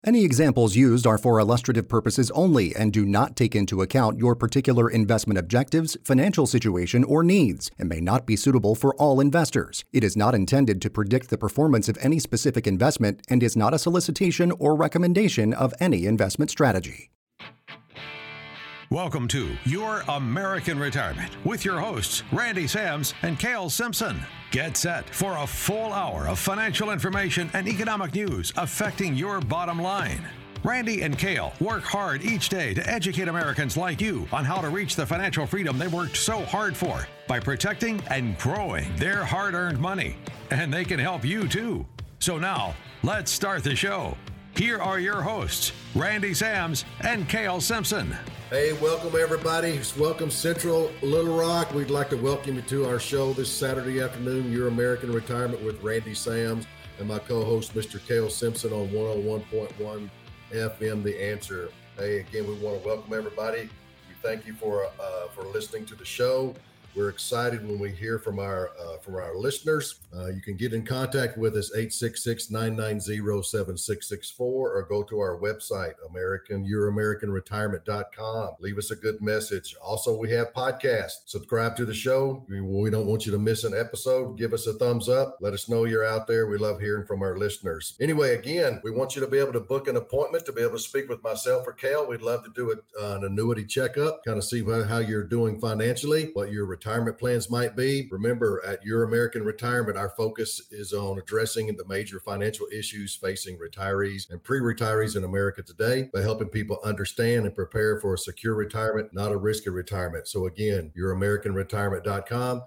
Any examples used are for illustrative purposes only and do not take into account your particular investment objectives, financial situation, or needs, and may not be suitable for all investors. It is not intended to predict the performance of any specific investment and is not a solicitation or recommendation of any investment strategy. Welcome to Your American Retirement with your hosts, Randy Sams and Cale Simpson. Get set for a full hour of financial information and economic news affecting your bottom line. Randy and Cale work hard each day to educate Americans like you on how to reach the financial freedom they worked so hard for by protecting and growing their hard-earned money. And they can help you too. So now, let's start the show. Here are your hosts, Randy Sams and Cale Simpson. Hey, welcome everybody. Welcome Central Little Rock. We'd like to welcome you to our show this Saturday afternoon, Your American Retirement with Randy Sams and my co-host, Mr. Cale Simpson on 101.1 FM, The Answer. Hey, again, we want to welcome everybody. We thank you for listening to the show. We're excited when we hear from our listeners. You can get in contact with us, 866-990-7664, or go to our website, youramericanretirement.com. Leave us a good message. Also, we have podcasts. Subscribe to the show. We don't want you to miss an episode. Give us a thumbs up. Let us know you're out there. We love hearing from our listeners. Anyway, again, we want you to be able to book an appointment to be able to speak with myself or Cale. We'd love to do an annuity checkup, kind of see how you're doing financially, what your retirement plans might be. Remember, at Your American Retirement, our focus is on addressing the major financial issues facing retirees and pre-retirees in America today by helping people understand and prepare for a secure retirement, not a risky retirement. So again, youramericanretirement.com.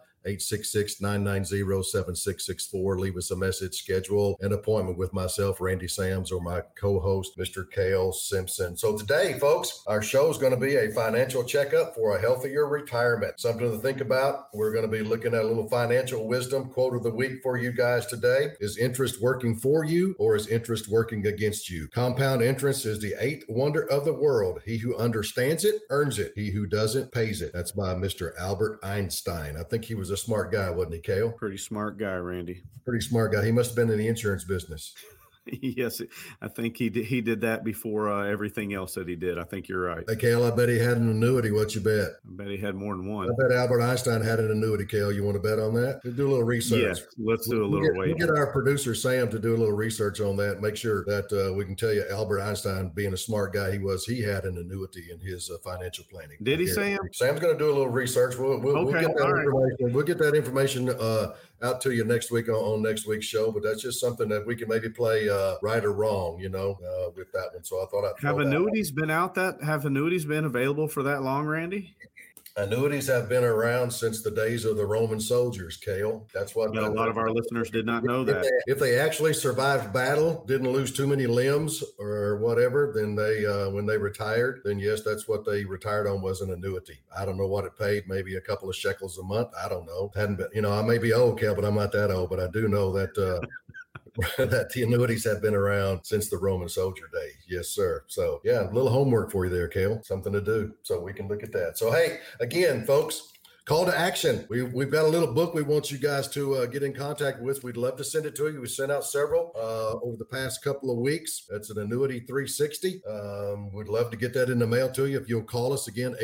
866-990-7664. Leave us a message, schedule an appointment with myself, Randy Sams, or my co-host, Mr. Cale Simpson. So today, folks, our show is going to be a financial checkup for a healthier retirement. Something to think about. We're going to be looking at a little financial wisdom quote of the week for you guys today. Is interest working for you, or is interest working against you? Compound interest is the eighth wonder of the world. He who understands it, earns it. He who doesn't, pays it. That's by Mr. Albert Einstein. I think he was a smart guy, wasn't he, Cale? Pretty smart guy, Randy. Pretty smart guy. He must have been in the insurance business. Yes, I think he did that before everything else that he did. I think you're right. Hey, Cale, I bet he had an annuity. What you bet? I bet he had more than one. I bet Albert Einstein had an annuity, Cale. You want to bet on that? Do a little research. Yes, let's do a little We'll get our producer, Sam, to do a little research on that. Make sure that we can tell you Albert Einstein, being a smart guy he had an annuity in his financial planning. Did he, Sam? Sam's going to do a little research. We'll get that information. We'll get that information out to you next week on next week's show, but that's just something that we can maybe play right or wrong, with that one. So I thought I'd have annuities been have annuities been available for that long, Randy? Annuities have been around since the days of the Roman soldiers, Cale. That's what a lot of our listeners did not know that. If they actually survived battle, didn't lose too many limbs or whatever, then they, when they retired, then yes, that's what they retired on, was an annuity. I don't know what it paid, maybe a couple of shekels a month. I don't know. Hadn't been, I may be old, Cale, but I'm not that old, but I do know that, that the annuities have been around since the Roman soldier days. Yes, sir. So yeah, a little homework for you there, Cale. Something to do. So we can look at that. So, hey, again, folks, call to action. We've got a little book we want you guys to get in contact with. We'd love to send it to you. We sent out several over the past couple of weeks. That's an Annuity 360. We'd love to get that in the mail to you. If you'll call us again,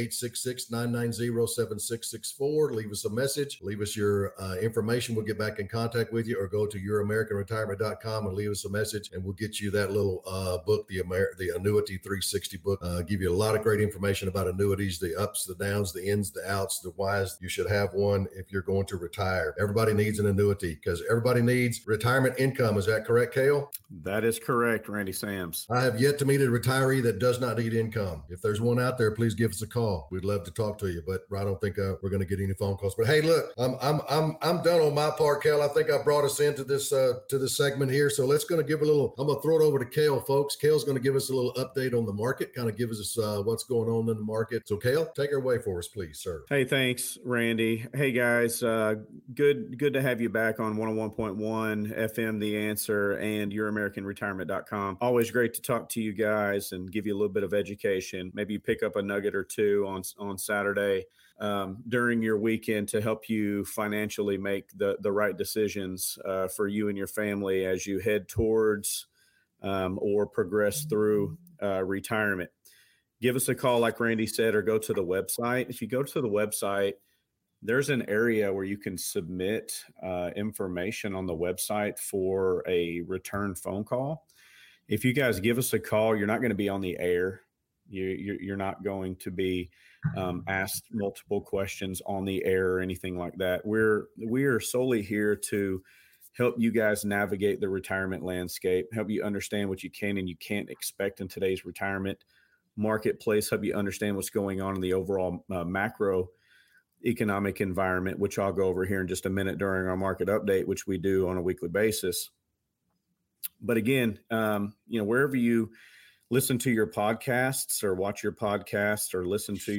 866-990-7664. Leave us a message. Leave us your information. We'll get back in contact with you, or go to youramericanretirement.com and leave us a message, and we'll get you that little book, the Annuity 360 book. Give you a lot of great information about annuities, the ups, the downs, the ins, the outs, the whys. You should have one if you're going to retire. Everybody needs an annuity because everybody needs retirement income. Is that correct, Cale? That is correct, Randy Sams. I have yet to meet a retiree that does not need income. If there's one out there, please give us a call. We'd love to talk to you, but I don't think we're going to get any phone calls. But hey, look, I'm done on my part, Cale. I think I brought us into this segment here. So I'm going to throw it over to Cale, folks. Cale's going to give us a little update on the market, kind of give us what's going on in the market. So Cale, take her away for us, please, sir. Hey, thanks, Randy. Hey guys, good to have you back on 101.1 FM, The Answer, and YourAmericanRetirement.com. Always great to talk to you guys and give you a little bit of education. Maybe you pick up a nugget or two on Saturday during your weekend to help you financially make the right decisions for you and your family as you head towards or progress through retirement. Give us a call, like Randy said, or go to the website. If you go to the website, there's an area where you can submit information on the website for a return phone call. If you guys give us a call, you're not going to be on the air. You're not going to be asked multiple questions on the air or anything like that. We are solely here to help you guys navigate the retirement landscape, help you understand what you can and you can't expect in today's retirement marketplace, help you understand what's going on in the overall macro economic environment, which I'll go over here in just a minute during our market update, which we do on a weekly basis. But again, wherever you listen to your podcasts or watch your podcasts or listen to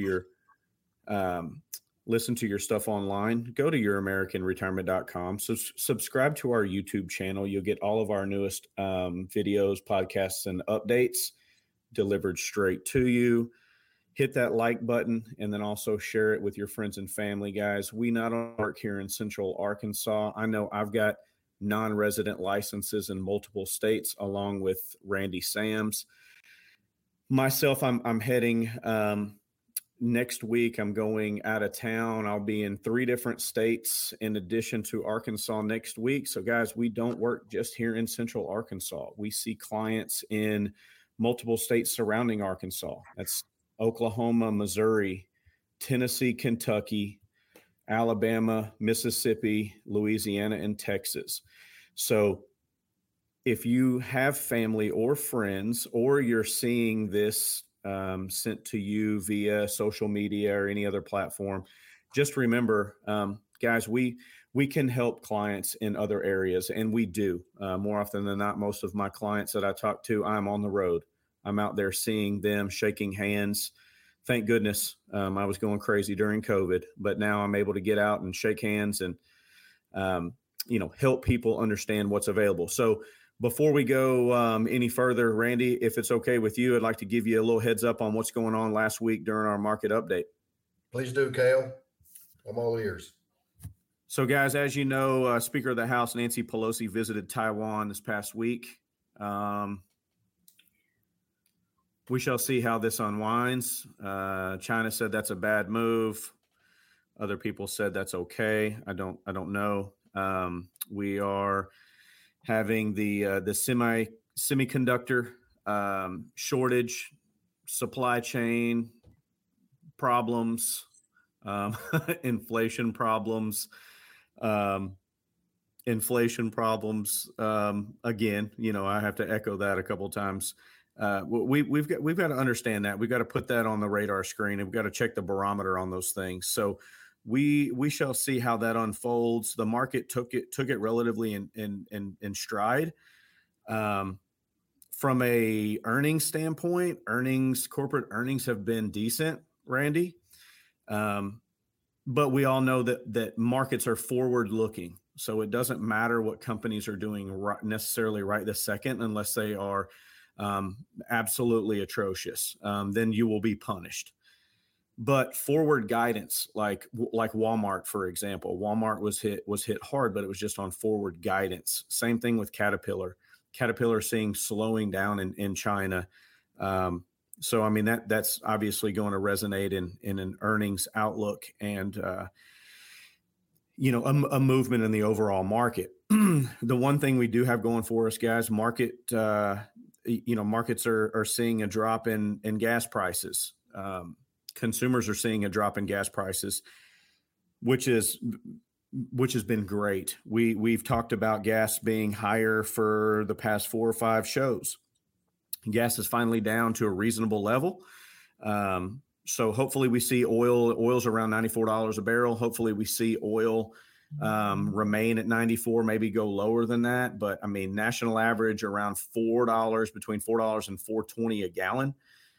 your stuff online, go to youramericanretirement.com. So subscribe to our YouTube channel. You'll get all of our newest videos, podcasts, and updates delivered straight to you. Hit that like button and then also share it with your friends and family, guys. We not only work here in Central Arkansas. I know I've got non-resident licenses in multiple states along with Randy Sams. Myself, I'm heading next week. I'm going out of town. I'll be in 3 different states in addition to Arkansas next week. So guys, we don't work just here in Central Arkansas. We see clients in multiple states surrounding Arkansas. That's Oklahoma, Missouri, Tennessee, Kentucky, Alabama, Mississippi, Louisiana, and Texas. So if you have family or friends, or you're seeing this sent to you via social media or any other platform, just remember, guys, we can help clients in other areas, and we do. More often than not, most of my clients that I talk to, I'm on the road. I'm out there seeing them, shaking hands. Thank goodness I was going crazy during COVID, but now I'm able to get out and shake hands and, help people understand what's available. So before we go any further, Randy, if it's okay with you, I'd like to give you a little heads up on what's going on last week during our market update. Please do, Cale. I'm all ears. So guys, as you know, Speaker of the House Nancy Pelosi visited Taiwan this past week. We shall see how this unwinds. China said that's a bad move. Other people said that's okay. I don't know. We are having the semiconductor shortage, supply chain problems, inflation problems. Again, I have to echo that a couple of times. We've got to understand that. We've got to put that on the radar screen, and we've got to check the barometer on those things. So we shall see how that unfolds. The market took it relatively in stride. From a earnings standpoint, corporate earnings have been decent, Randy. But we all know that markets are forward looking. So it doesn't matter what companies are doing necessarily right this second, unless they are absolutely atrocious. Then you will be punished. But forward guidance, like Walmart, for example, Walmart was hit hard, but it was just on forward guidance. Same thing with Caterpillar. Caterpillar seeing slowing down in China. So I mean that's obviously going to resonate in an earnings outlook and a movement in the overall market. The one thing we do have going for us, guys, markets are seeing a drop in gas prices. Consumers are seeing a drop in gas prices, which has been great. We've talked about gas being higher for the past 4 or 5 shows. Gas is finally down to a reasonable level. So hopefully we see oil's around $94 a barrel. Hopefully we see oil remain at 94, maybe go lower than that. But I mean, national average around $4, between $4 and $4.20 a gallon.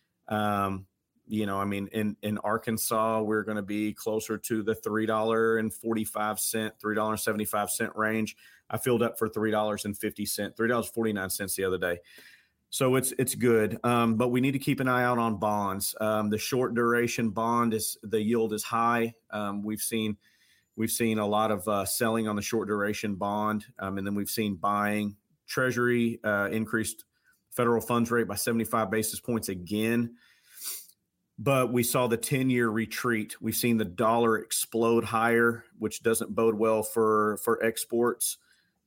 In Arkansas, we're going to be closer to the $3.45, $3.75 range. I filled up for $3.50, $3.49 the other day. So it's good. But we need to keep an eye out on bonds. The short duration bond the yield is high. We've seen a lot of selling on the short duration bond. And then we've seen buying. Treasury increased federal funds rate by 75 basis points again. But we saw the 10-year retreat. We've seen the dollar explode higher, which doesn't bode well for exports,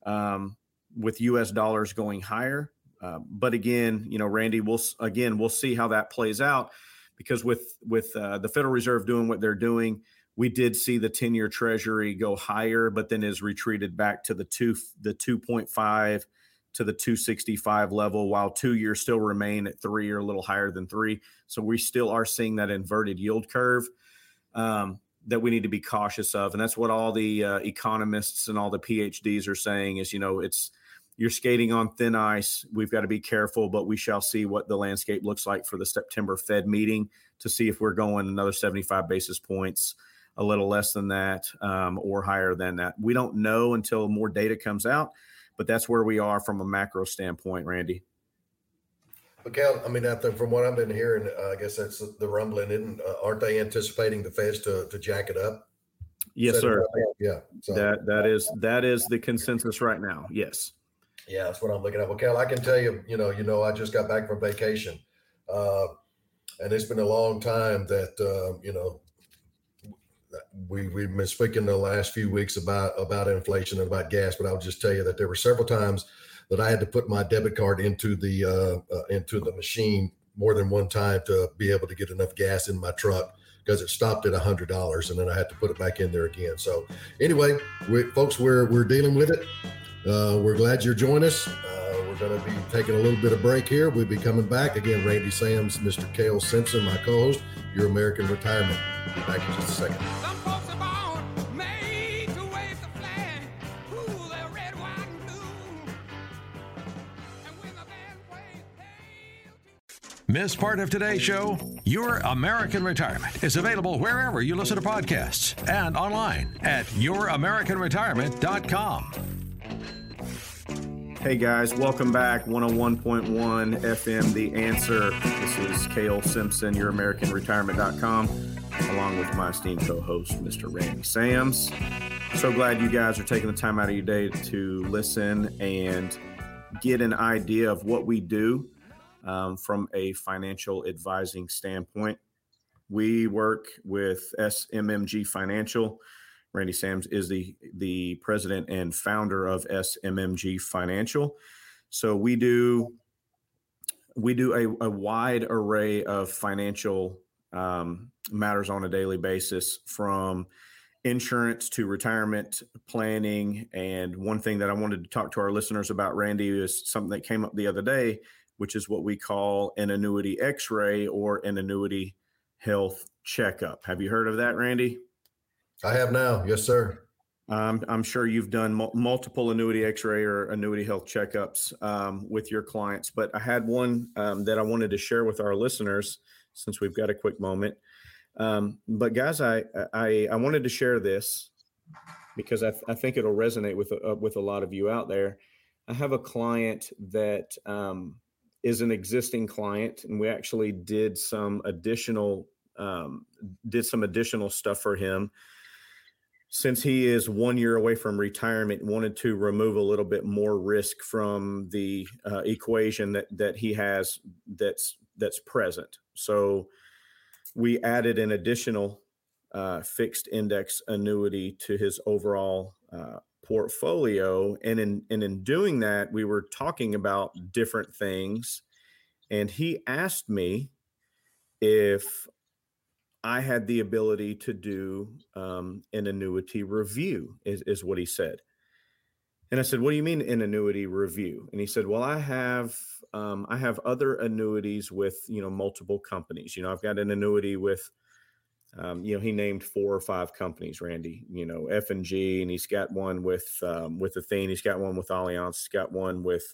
with U.S. dollars going higher. But again, Randy, we'll see how that plays out, because with the Federal Reserve doing what they're doing, we did see the 10-year Treasury go higher, but then is retreated back to the 2.5 to the 265 level, while 2 years still remain at 3 or a little higher than 3. So we still are seeing that inverted yield curve that we need to be cautious of. And that's what all the economists and all the PhDs are saying is, you're skating on thin ice. We've got to be careful, but we shall see what the landscape looks like for the September Fed meeting to see if we're going another 75 basis points, a little less than that, or higher than that. We don't know until more data comes out. But that's where we are from a macro standpoint, Randy. But Cal, I think from what I've been hearing, I guess that's the rumbling. Aren't they anticipating the Feds to jack it up? Yes, sir. Yeah. So, that is the consensus right now. Yes. Yeah, that's what I'm looking at. Well, Cal, I can tell you, I just got back from vacation, and it's been a long time that we've been speaking the last few weeks about inflation and about gas, but I'll just tell you that there were several times that I had to put my debit card into the machine more than one time to be able to get enough gas in my truck, because it stopped at $100, and then I had to put it back in there again. So anyway, folks, we're dealing with it. We're glad you're joining us. We're going to be taking a little bit of break here. We'll be coming back again. Randy Sams, Mr. Cale Simpson, my co-host, Your American Retirement. Be back in just a second. Some folks are born made to wave the flag. Ooh, they're red, white, and blue. And when the band plays, hail to... Miss part of today's show? Your American Retirement is available wherever you listen to podcasts and online at youramericanretirement.com. Hey guys, welcome back. 101.1 FM, The Answer. This is Cale Simpson, youramericanretirement.com, along with my esteemed co-host, Mr. Randy Sams. So glad you guys are taking the time out of your day to listen and get an idea of what we do from a financial advising standpoint. We work with SMMG Financial. Randy Sams is the president and founder of SMMG Financial. So we do a wide array of financial matters on a daily basis, from insurance to retirement planning. And one thing that I wanted to talk to our listeners about, Randy, is something that came up the other day, which is what we call an annuity X-ray or an annuity health checkup. Have you heard of that, Randy? I have now. Yes, sir. I'm sure you've done multiple annuity X-ray or annuity health checkups with your clients, but I had one that I wanted to share with our listeners since we've got a quick moment. But guys, I wanted to share this because I think it'll resonate with a lot of you out there. I have a client that is an existing client, and we actually did some additional stuff for him. Since he is 1 year away from retirement, wanted to remove a little bit more risk from the equation that he has that's present. So we added an additional fixed index annuity to his overall portfolio. And in doing that, we were talking about different things. And he asked me if I had the ability to do an annuity review, is what he said. And I said, what do you mean an annuity review? And he said, well, I have other annuities with, multiple companies. I've got an annuity with, he named 4 or 5 companies, Randy, F&G, and he's got one with Athene. He's got one with Allianz. He's got one with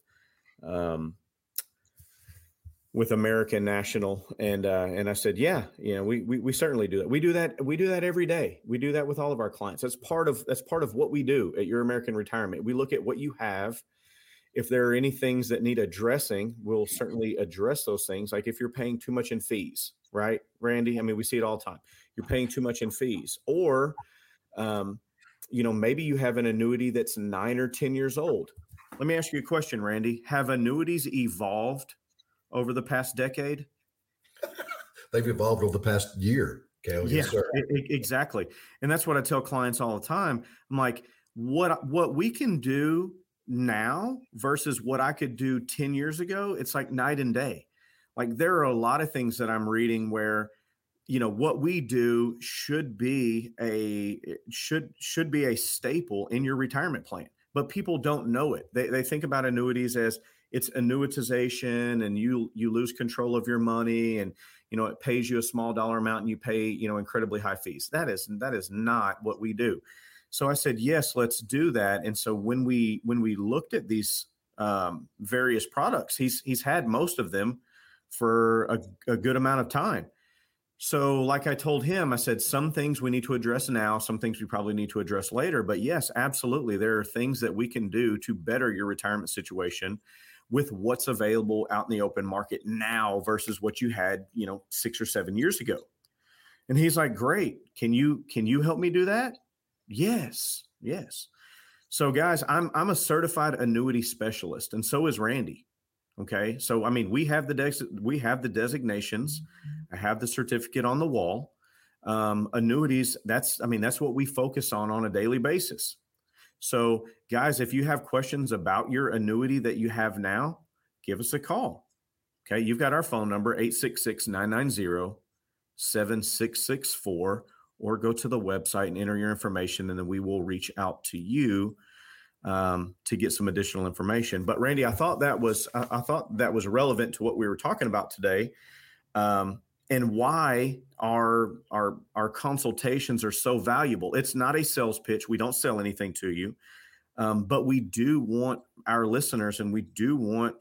American National. And I said, yeah, we certainly do that. We do that every day. We do that with all of our clients. That's part of what we do at Your American Retirement. We look at what you have. If there are any things that need addressing, we'll certainly address those things. Like if you're paying too much in fees, right, Randy? I mean, we see it all the time. You're paying too much in fees, or, maybe you have an annuity that's 9 or 10 years old. Let me ask you a question, Randy. Have annuities evolved over the past decade? They've evolved over the past year, Cal. Yeah, Yes, sir. exactly. And that's what I tell clients all the time. I'm like, what we can do now versus what I could do 10 years ago, it's like night and day. Like there are a lot of things that I'm reading where, what we do should be a staple in your retirement plan, but people don't know it. They think about annuities as it's annuitization and you lose control of your money and, it pays you a small dollar amount and you pay, incredibly high fees. That is not what we do. So I said, yes, let's do that. And so when we looked at these various products, he's had most of them for a good amount of time. So like I told him, I said, some things we need to address now, some things we probably need to address later. But yes, absolutely. There are things that we can do to better your retirement situation with what's available out in the open market now versus what you had, 6 or 7 years ago. And he's like, great. Can you help me do that? Yes. So guys, I'm a certified annuity specialist and so is Randy. Okay. So, we have the designations. I have the certificate on the wall. Annuities, that's what we focus on a daily basis. So guys, if you have questions about your annuity that you have now, give us a call. Okay. You've got our phone number, 866-990-7664, or go to the website and enter your information, and then we will reach out to you to get some additional information. But Randy, I thought that was relevant to what we were talking about today, and why our consultations are so valuable. It's not a sales pitch. We don't sell anything to you, but we do want our listeners and we do want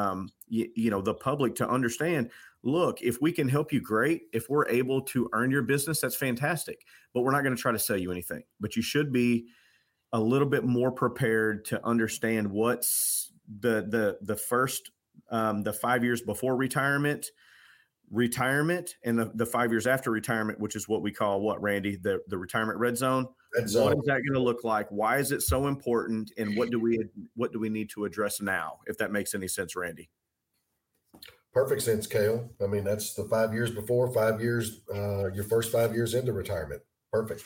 the public to understand. Look, if we can help you, great. If we're able to earn your business, that's fantastic. But we're not going to try to sell you anything. But you should be a little bit more prepared to understand what's the first the 5 years before retirement, and the 5 years after retirement, which is what we call Randy, the retirement red zone. What is that going to look like? Why is it so important? And what do we need to address now? If that makes any sense, Randy. Perfect sense, Cale. That's the 5 years before, 5 years, your first 5 years into retirement. Perfect.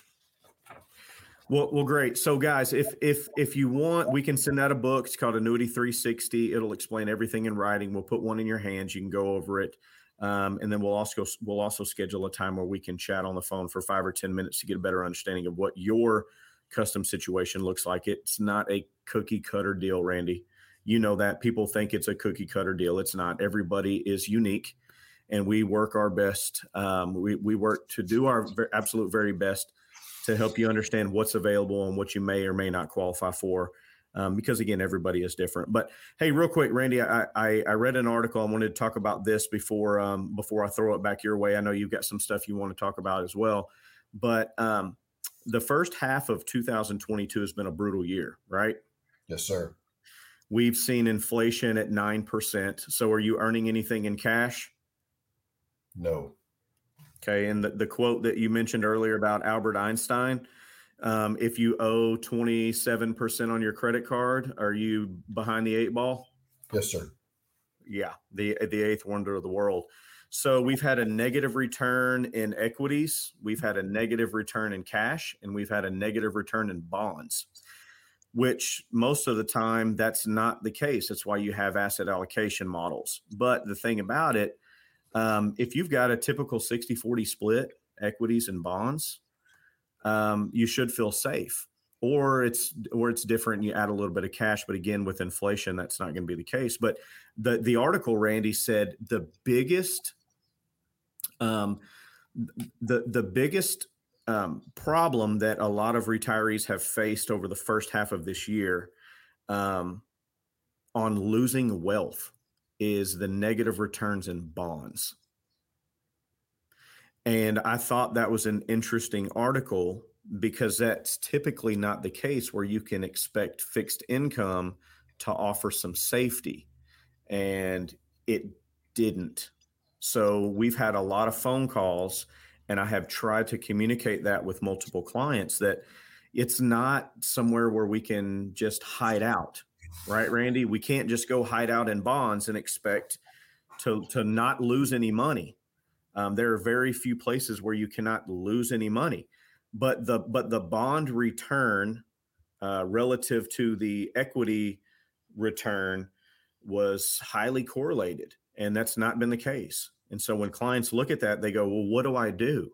Well, great. So guys, if you want, we can send out a book. It's called Annuity 360. It'll explain everything in writing. We'll put one in your hands. You can go over it. And then we'll also schedule a time where we can chat on the phone for 5 or 10 minutes to get a better understanding of what your custom situation looks like. It's not a cookie cutter deal, Randy. You know that people think it's a cookie cutter deal. It's not. Everybody is unique, and we work our best. We work to do our absolute very best to help you understand what's available and what you may or may not qualify for. Because again, everybody is different. But hey, real quick, Randy, I read an article. I wanted to talk about this before I throw it back your way. I know you've got some stuff you want to talk about as well. But the first half of 2022 has been a brutal year, right? Yes, sir. We've seen inflation at 9%. So are you earning anything in cash? No. Okay. And the quote that you mentioned earlier about Albert Einstein, if you owe 27% on your credit card, are you behind the 8 ball? Yes, sir. Yeah. The eighth wonder of the world. So we've had a negative return in equities. We've had a negative return in cash, and we've had a negative return in bonds, which most of the time that's not the case. That's why you have asset allocation models. But the thing about it, if you've got a typical 60-40 split, equities and bonds, you should feel safe. Or it's different. You add a little bit of cash, but again, with inflation, that's not going to be the case. But the article, Randy, said the biggest problem that a lot of retirees have faced over the first half of this year on losing wealth is the negative returns in bonds. And I thought that was an interesting article because that's typically not the case where you can expect fixed income to offer some safety, and it didn't. So we've had a lot of phone calls, and I have tried to communicate that with multiple clients that it's not somewhere where we can just hide out, right, Randy? We can't just go hide out in bonds and expect to not lose any money. There are very few places where you cannot lose any money, but the bond return relative to the equity return was highly correlated, and that's not been the case. And so when clients look at that, they go, well, what do I do?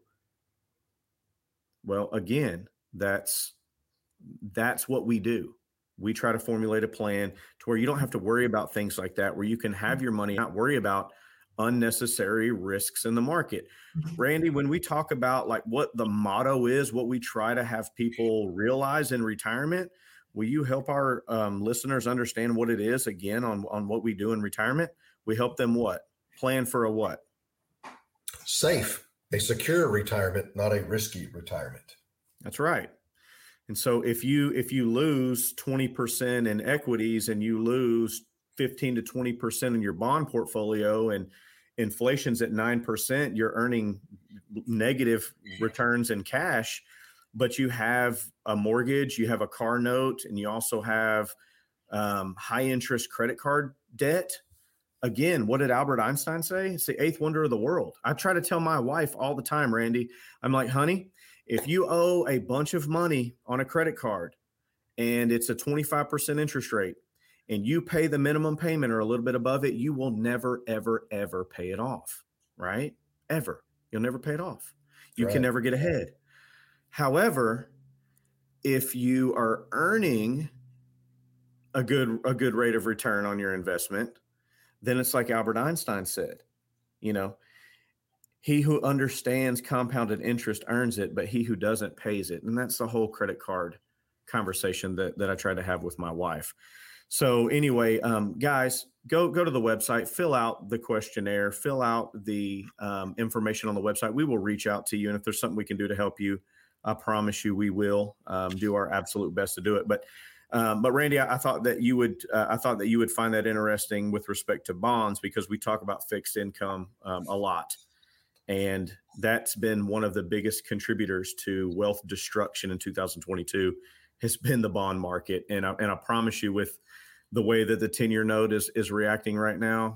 Well, again, that's what we do. We try to formulate a plan to where you don't have to worry about things like that, where you can have your money, not worry about unnecessary risks in the market. Randy, when we talk about like what the motto is, what we try to have people realize in retirement, will you help our listeners understand what it is again on what we do in retirement? We help them what? Plan for a what? Safe, a secure retirement, not a risky retirement. That's right. And so if you lose 20% in equities and you lose 15 to 20% in your bond portfolio and inflation's at 9%, you're earning negative returns in cash, but you have a mortgage, you have a car note, and you also have high interest credit card debt. Again, what did Albert Einstein say? It's the eighth wonder of the world. I try to tell my wife all the time, Randy, I'm like, honey, if you owe a bunch of money on a credit card and it's a 25% interest rate and you pay the minimum payment or a little bit above it, you will never, ever, ever pay it off, right? Ever. You'll never pay it off. You can never get ahead. However, if you are earning a good rate of return on your investment, then it's like Albert Einstein said, he who understands compounded interest earns it, but he who doesn't pays it. And that's the whole credit card conversation that I try to have with my wife. So anyway, guys, go to the website, fill out the questionnaire, fill out the information on the website. We will reach out to you. And if there's something we can do to help you, I promise you we will do our absolute best to do it. But Randy, I thought that you would find that interesting with respect to bonds, because we talk about fixed income a lot. And that's been one of the biggest contributors to wealth destruction in 2022 has been the bond market. And I promise you, with the way that the 10-year note is reacting right now,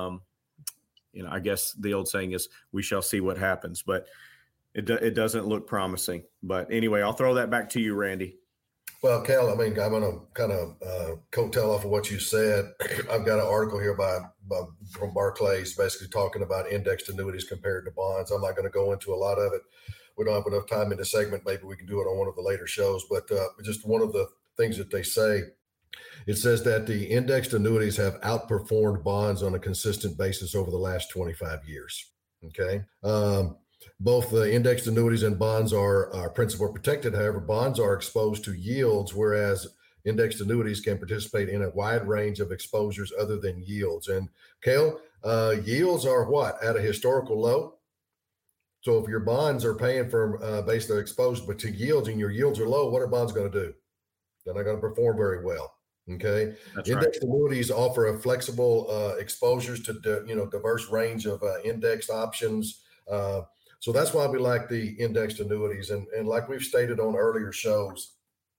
I guess the old saying is we shall see what happens, but it doesn't look promising. But anyway, I'll throw that back to you, Randy. Well, Cal, I'm going to kind of coattail off of what you said. I've got an article here from Barclays basically talking about indexed annuities compared to bonds. I'm not going to go into a lot of it. We don't have enough time in this segment. Maybe we can do it on one of the later shows. But just one of the things that they say, it says that the indexed annuities have outperformed bonds on a consistent basis over the last 25 years. Okay. Both the indexed annuities and bonds are principal protected. However, bonds are exposed to yields, whereas indexed annuities can participate in a wide range of exposures other than yields. And Cale, yields are what? At a historical low. So if your bonds are paying for basically exposed but to yields and your yields are low, what are bonds going to do? They're not going to perform very well. Okay. That's indexed right. annuities offer a flexible exposures to diverse range of indexed options. So that's why we like the indexed annuities. And like we've stated on earlier shows,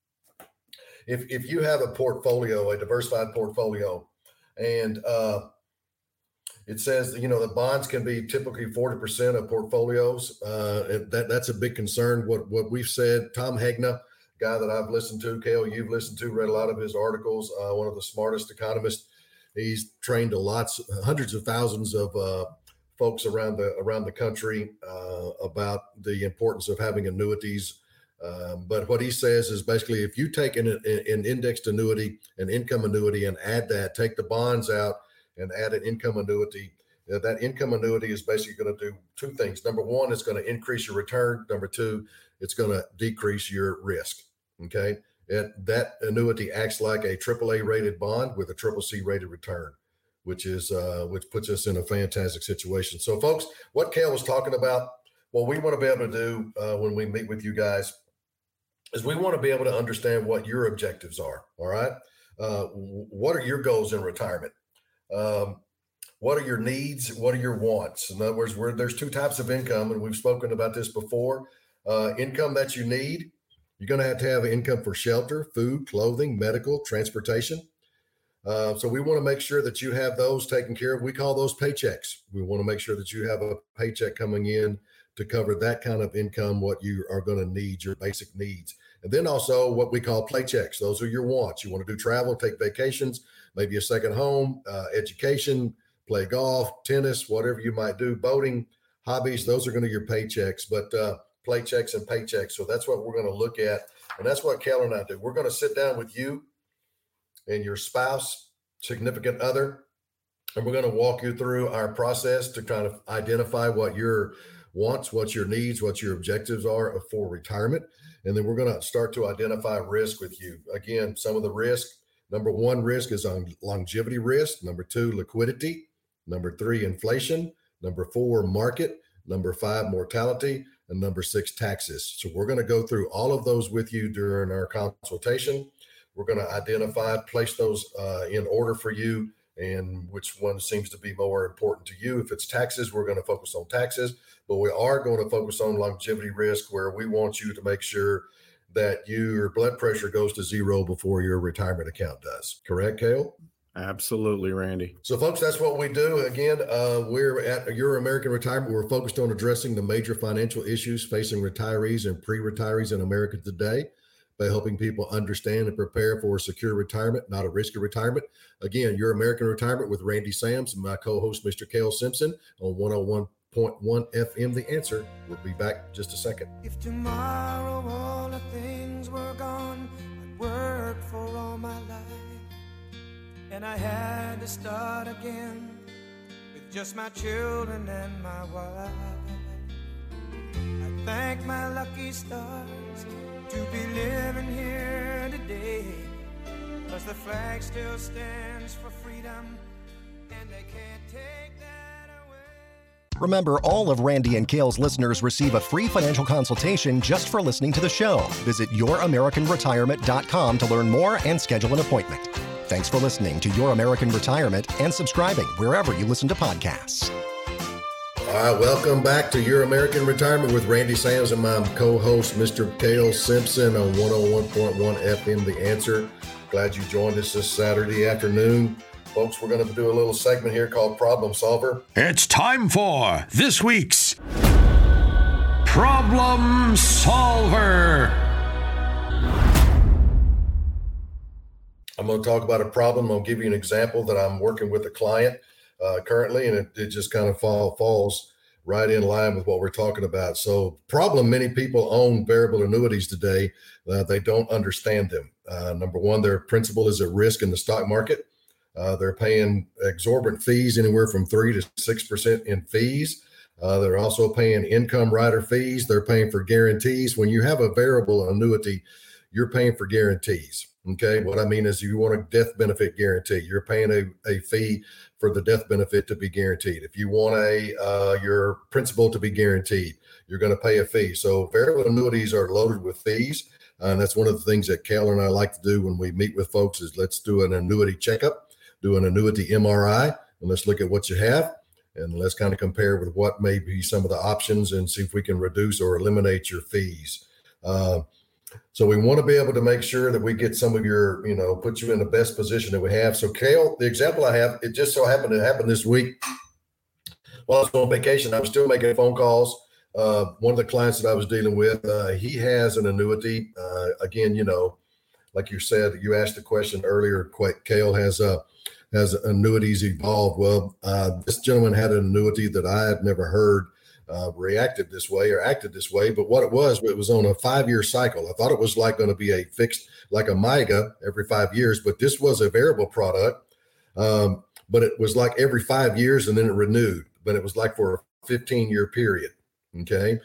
if you have a portfolio, a diversified portfolio, and it says, the bonds can be typically 40% of portfolios. That's a big concern. What we've said, Tom Hegna, guy that I've listened to, Cale, you've listened to, read a lot of his articles, one of the smartest economists. He's trained hundreds of thousands of folks around the country about the importance of having annuities. But what he says is basically, if you take an indexed annuity, an income annuity, and take the bonds out and add an income annuity, that income annuity is basically going to do two things. Number one, it's going to increase your return. Number two, it's going to decrease your risk. Okay. That annuity acts like a AAA rated bond with a CCC rated return, which puts us in a fantastic situation. So folks, what Cale was talking about, what we want to be able to do when we meet with you guys is we want to be able to understand what your objectives are. All right. What are your goals in retirement? What are your needs? What are your wants? In other words, there's two types of income, and we've spoken about this before. Income that you need, you're going to have income for shelter, food, clothing, medical, transportation. So we want to make sure that you have those taken care of. We call those paychecks. We want to make sure that you have a paycheck coming in to cover that kind of income, what you are going to need, your basic needs. And then also what we call playchecks. Those are your wants. You want to do travel, take vacations, maybe a second home, education, play golf, tennis, whatever you might do, boating, hobbies. Those are going to be your paychecks, but playchecks and paychecks. So that's what we're going to look at. And that's what Kayla and I do. We're going to sit down with you and your spouse, significant other, and we're going to walk you through our process to kind of identify what your wants, what your needs, what your objectives are for retirement. And then we're going to start to identify risk with you. Again, some of the risk, number one risk is on longevity risk. Number two, liquidity. Number three, inflation. Number four, market. Number five, mortality. And number six, taxes. So we're going to go through all of those with you during our consultation. We're going to identify, place those in order for you, and which one seems to be more important to you. If it's taxes, we're going to focus on taxes, but we are going to focus on longevity risk, where we want you to make sure that your blood pressure goes to zero before your retirement account does. Correct, Cale? Absolutely, Randy. So, folks, that's what we do. Again, we're at Your American Retirement. We're focused on addressing the major financial issues facing retirees and pre-retirees in America today by helping people understand and prepare for a secure retirement, not a risky retirement. Again, Your American Retirement with Randy Sams and my co-host, Mr. Cale Simpson, on 101.1 FM, The Answer. We'll be back in just a second. If tomorrow all the things were gone, I'd work for all my life, and I had to start again with just my children and my wife. I thank my lucky stars to be living here today, 'cause the flag still stands for freedom, and they can't take that away. Remember, all of Randy and Cale's listeners receive a free financial consultation just for listening to the show. Visit YourAmericanRetirement.com to learn more and schedule an appointment. Thanks for listening to Your American Retirement and subscribing wherever you listen to podcasts. All right, welcome back to Your American Retirement with Randy Sams and my co-host, Mr. Cale Simpson, on 101.1 FM, The Answer. Glad you joined us this Saturday afternoon. Folks, we're going to do a little segment here called Problem Solver. It's time for this week's Problem Solver. I'm going to talk about a problem. I'll give you an example that I'm working with a client currently, and it just kind of falls right in line with what we're talking about. So problem, many people own variable annuities today. They don't understand them. Number one, their principal is at risk in the stock market. They're paying exorbitant fees, anywhere from 3 to 6% in fees. They're also paying income rider fees. They're paying for guarantees. When you have a variable annuity, you're paying for guarantees. Okay. What I mean is, you want a death benefit guarantee, you're paying a fee for the death benefit to be guaranteed. If you want your principal to be guaranteed, you're going to pay a fee. So variable annuities are loaded with fees. And that's one of the things that Cal and I like to do when we meet with folks is let's do an annuity checkup, do an annuity MRI, and let's look at what you have. And let's kind of compare with what may be some of the options and see if we can reduce or eliminate your fees. So we want to be able to make sure that we get some of your, put you in the best position that we have. So Cale, the example I have, it just so happened to happen this week. While I was on vacation, I was still making phone calls. One of the clients that I was dealing with, he has an annuity. Again, like you said, you asked the question earlier, Cale has annuities evolved. Well, this gentleman had an annuity that I had never heard reacted this way or acted this way. But what it was on a 5-year cycle. I thought it was like going to be a fixed, like a MYGA every 5 years, but this was a variable product. But it was like every 5 years and then it renewed, but it was like for a 15-year period. Okay.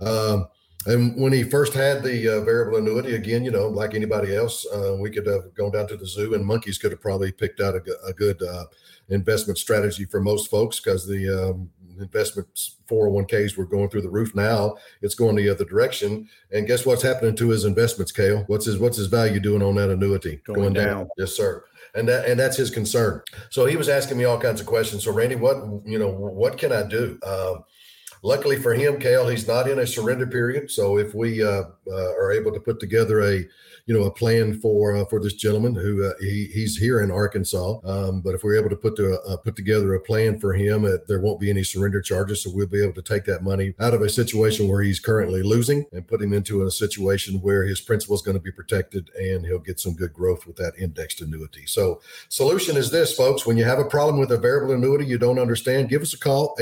And when he first had the variable annuity, again, like anybody else, we could have gone down to the zoo and monkeys could have probably picked out a good investment strategy for most folks, because the investments 401ks were going through the roof. Now it's going the other direction. And guess what's happening to his investments, Cale? What's his value doing on that annuity? Going down. Yes, sir. And that's his concern. So he was asking me all kinds of questions. So Randy, what can I do? Luckily for him, Cal, he's not in a surrender period. So if we are able to put together a plan for this gentleman who he's here in Arkansas, but if we're able to put together a plan for him, there won't be any surrender charges. So we'll be able to take that money out of a situation where he's currently losing and put him into a situation where his principal is going to be protected and he'll get some good growth with that indexed annuity. So solution is this, folks. When you have a problem with a variable annuity you don't understand, give us a call,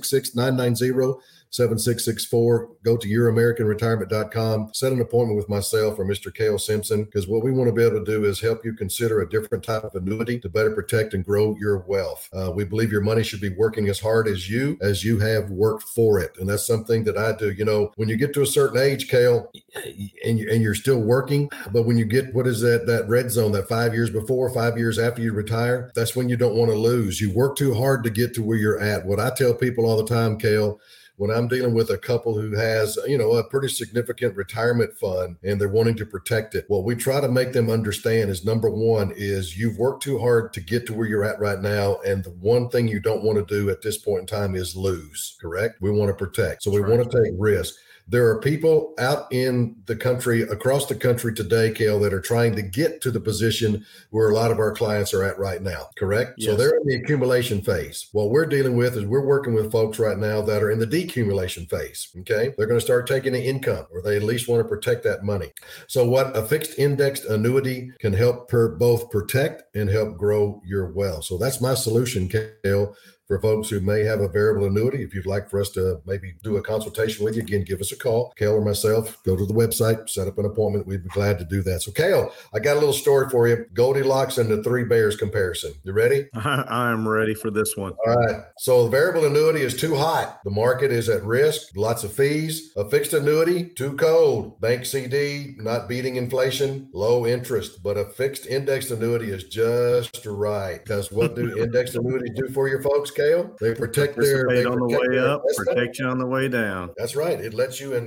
866-990-7664. Go to youramericanretirement.com. Set an appointment with myself or Mr. Cale Simpson, because what we want to be able to do is help you consider a different type of annuity to better protect and grow your wealth. We believe your money should be working as hard as you have worked for it. And that's something that I do. When you get to a certain age, Cale, and you're still working, but when you get, what is that red zone, that 5 years before, 5 years after you retire, that's when you don't want to lose. You work too hard to get to where you're at. What I tell people all the time, Cale, when I'm dealing with a couple who has, a pretty significant retirement fund and they're wanting to protect it, what we try to make them understand is, number one, is you've worked too hard to get to where you're at right now. And the one thing you don't want to do at this point in time is lose, correct? We want to protect. So we want to take risks. There are people out in the country, across the country today, Cale, that are trying to get to the position where a lot of our clients are at right now, correct? Yes. So they're in the accumulation phase. What we're dealing with is we're working with folks right now that are in the decumulation phase, okay? They're going to start taking the income, or they at least want to protect that money. So what a fixed indexed annuity can help both protect and help grow your wealth. So that's my solution, Cale, for folks who may have a variable annuity. If you'd like for us to maybe do a consultation with you, again, give us a call. Cale or myself, go to the website, set up an appointment. We'd be glad to do that. So, Cale, I got a little story for you. Goldilocks and the Three Bears comparison. You ready? I am ready for this one. All right. So the variable annuity is too hot. The market is at risk. Lots of fees. A fixed annuity, too cold. Bank CD, not beating inflation. Low interest. But a fixed indexed annuity is just right. Because what do indexed annuities do for you folks, Cale? They protect on the way up, protect you on the way down. That's right. It lets you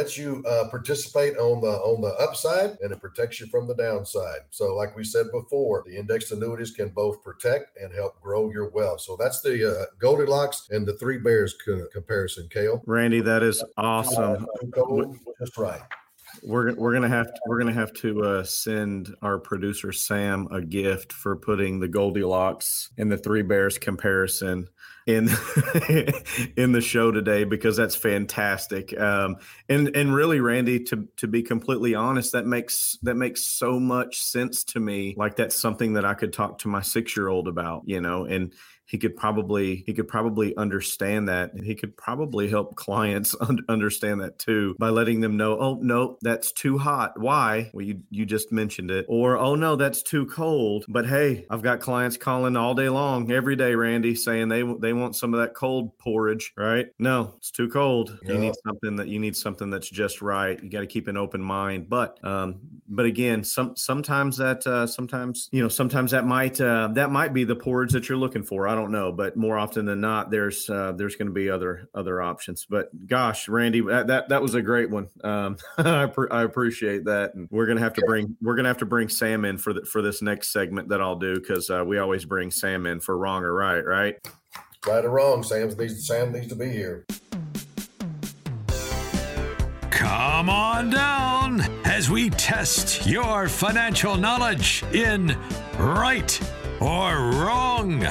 participate on the upside, and it protects you from the downside. So, like we said before, the indexed annuities can both protect and help grow your wealth. So that's the Goldilocks and the Three Bears comparison, Cale. Randy, that is awesome. Just right. We're gonna have to send our producer Sam a gift for putting the Goldilocks and the Three Bears comparison in in the show today, because that's fantastic. And really, Randy, to be completely honest, that makes so much sense to me. Like, that's something that I could talk to my 6-year-old about, and he could probably understand that. And he could probably help clients understand that too, by letting them know, oh, no, that's too hot. Why? Well, you just mentioned it. Or, oh, no, that's too cold. But hey, I've got clients calling all day long, every day, Randy, saying they want some of that cold porridge, right? No, it's too cold. Yeah. You need something that's just right. You got to keep an open mind. But again, sometimes that might be the porridge that you're looking for. I don't know, but more often than not, there's going to be other options. But gosh, Randy, that was a great one. I appreciate that, and we're gonna have to bring Sam in for this next segment that I'll do, because we always bring Sam in for wrong or right. Right or wrong, Sam needs to be here. Come on down as we test your financial knowledge in right or wrong.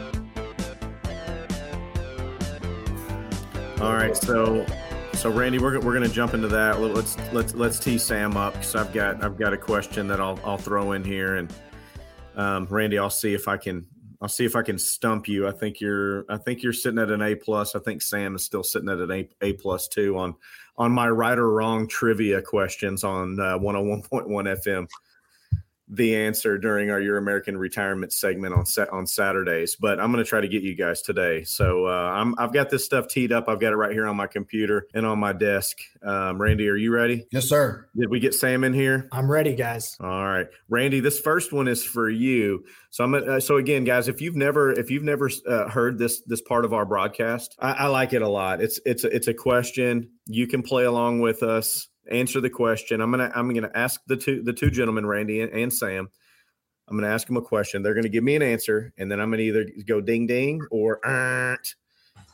All right, so Randy, we're going to jump into that. Let's tee Sam up, because I've got a question that I'll throw in here, and Randy, I'll see if I can stump you. I think you're sitting at an A+. I think Sam is still sitting at an A+ too on my right or wrong trivia questions on 101.1 FM. The answer during our Your American Retirement segment on Saturdays, but I'm going to try to get you guys today. So I've got this stuff teed up. I've got it right here on my computer and on my desk. Randy, are you ready? Yes, sir. Did we get Sam in here? I'm ready, guys. All right, Randy, this first one is for you. So again, guys, if you've never heard this part of our broadcast, I like it a lot. It's a question. You can play along with us. Answer the question. I'm gonna ask the two gentlemen, Randy and Sam. I'm gonna ask them a question. They're gonna give me an answer, and then I'm gonna either go ding ding or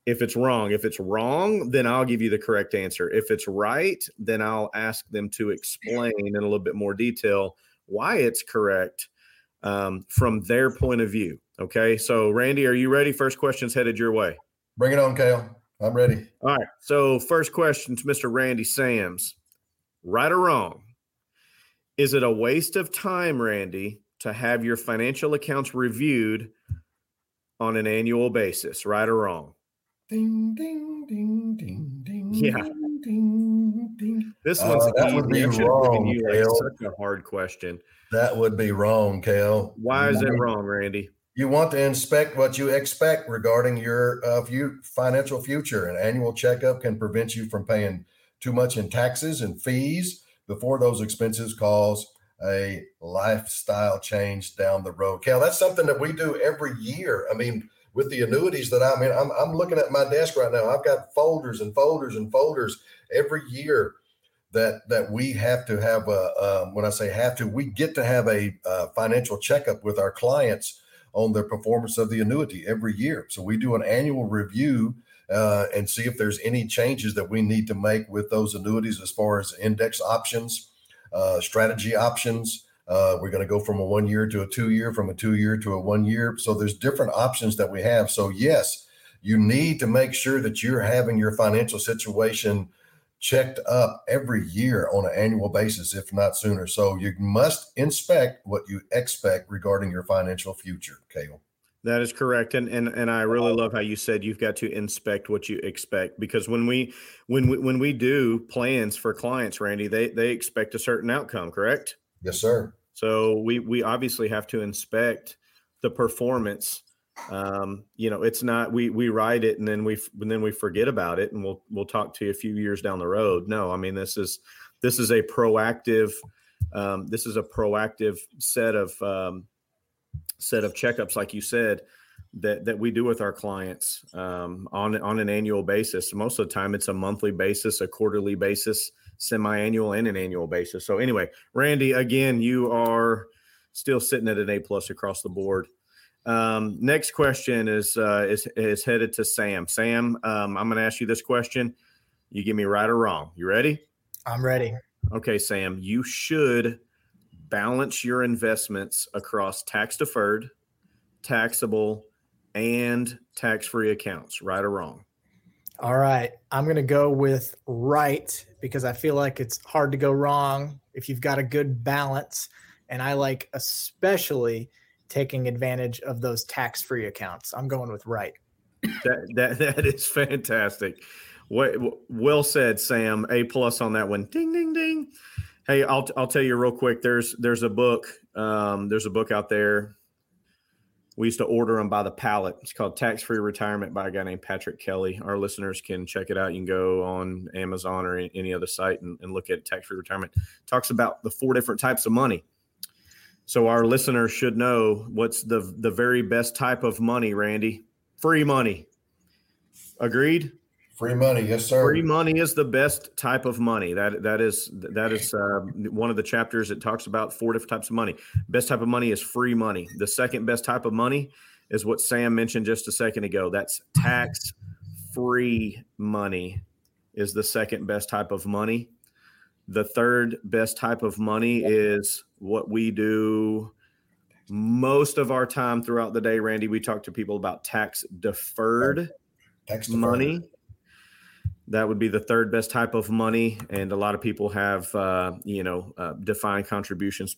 if it's wrong. If it's wrong, then I'll give you the correct answer. If it's right, then I'll ask them to explain in a little bit more detail why it's correct from their point of view. Okay. So Randy, are you ready? First question's headed your way. Bring it on, Cale. I'm ready. All right. So first question to Mr. Randy Sams, right or wrong? Is it a waste of time, Randy, to have your financial accounts reviewed on an annual basis, right or wrong? Ding, ding, ding, ding, ding. Yeah. Ding, ding. This one's that would be wrong, Cale. Such a hard question. That would be wrong, Cale. Why is it wrong, Randy? You want to inspect what you expect regarding your financial future. An annual checkup can prevent you from paying too much in taxes and fees before those expenses cause a lifestyle change down the road. Cale, that's something that we do every year. I mean, with the annuities that I'm looking at my desk right now. I've got folders and folders and folders every year that we have to have when I say have to, we get to have a financial checkup with our clients on the performance of the annuity every year. So we do an annual review and see if there's any changes that we need to make with those annuities as far as index options, strategy options. We're going to go from a 1 year to a 2 year, from a 2 year to a 1 year. So there's different options that we have. So yes, you need to make sure that you're having your financial situation checked up every year on an annual basis, if not sooner. So you must inspect what you expect regarding your financial future, Cale. That is correct. And I really love how you said you've got to inspect what you expect, because when we do plans for clients, Randy, they expect a certain outcome, correct? Yes, sir. So we obviously have to inspect the performance. It's not we write it and then we forget about it and we'll talk to you a few years down the road. No, I mean this is a proactive set of checkups, like you said, that we do with our clients on an annual basis. Most of the time it's a monthly basis, a quarterly basis, semi-annual, and an annual basis. So anyway, Randy, again, you are still sitting at an A+ across the board. Next question is headed to Sam. Sam, I'm going to ask you this question. You give me right or wrong. You ready? I'm ready. Okay, Sam, you should balance your investments across tax-deferred, taxable, and tax-free accounts, right or wrong? All right. I'm going to go with right, because I feel like it's hard to go wrong if you've got a good balance. And I like especially taking advantage of those tax-free accounts. I'm going with right. That is fantastic. Well said, Sam. A+ on that one. Ding, ding, ding. Hey, I'll tell you real quick. There's a book. There's a book out there. We used to order them by the pallet. It's called Tax-Free Retirement by a guy named Patrick Kelly. Our listeners can check it out. You can go on Amazon or any other site and look at Tax-Free Retirement. It talks about the 4 different types of money. So our listeners should know what's the very best type of money, Randy. Free money. Agreed? Free money, yes, sir. Free money is the best type of money. That is one of the chapters that talks about 4 different types of money. Best type of money is free money. The second best type of money is what Sam mentioned just a second ago. That's tax-free money is the second best type of money. The third best type of money is what we do most of our time throughout the day, Randy. We talk to people about tax-deferred money. That would be the third best type of money. And a lot of people have, defined contribution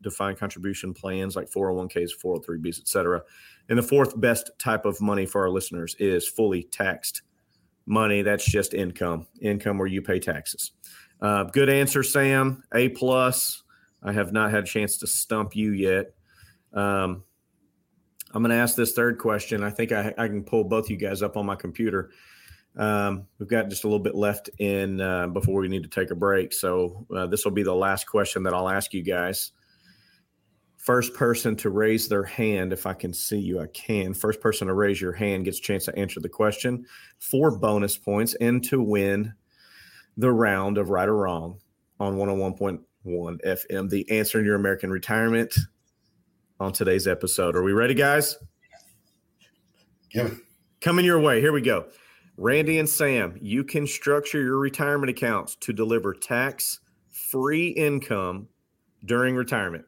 plans like 401ks, 403bs, et cetera. And the fourth best type of money for our listeners is fully taxed money. That's just income where you pay taxes. Good answer, Sam. A+. I have not had a chance to stump you yet. I'm going to ask this third question. I think I can pull both you guys up on my computer. We've got just a little bit left in before we need to take a break. So this will be the last question that I'll ask you guys. First person to raise their hand, if I can see you, I can. First person to raise your hand gets a chance to answer the question, 4 bonus points, and to win the round of right or wrong on 101.1 FM, the answer in your American retirement on today's episode. Are we ready, guys? Give it. Coming your way. Here we go. Randy and Sam, you can structure your retirement accounts to deliver tax-free income during retirement.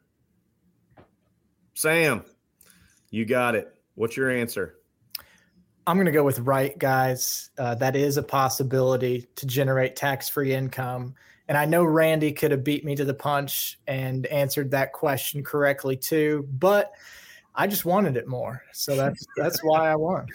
Sam, you got it. What's your answer? I'm going to go with right, guys. That is a possibility to generate tax-free income. And I know Randy could have beat me to the punch and answered that question correctly too, but I just wanted it more. So that's why I won.